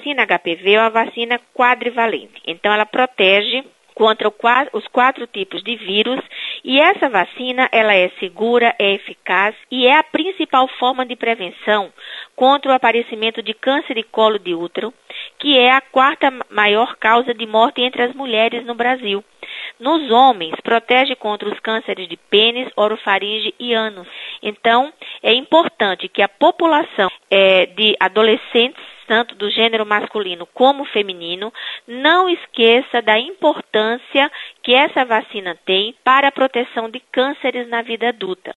vacina HPV é uma vacina quadrivalente. Então, ela protege contra os 4 tipos de vírus, e essa vacina ela é segura, é eficaz e é a principal forma de prevenção contra o aparecimento de câncer de colo de útero, que é a 4ª maior causa de morte entre as mulheres no Brasil. Nos homens, protege contra os cânceres de pênis, orofaringe e ânus. Então, é importante que a população de adolescentes, tanto do gênero masculino como feminino, não esqueça da importância que essa vacina tem para a proteção de cânceres na vida adulta.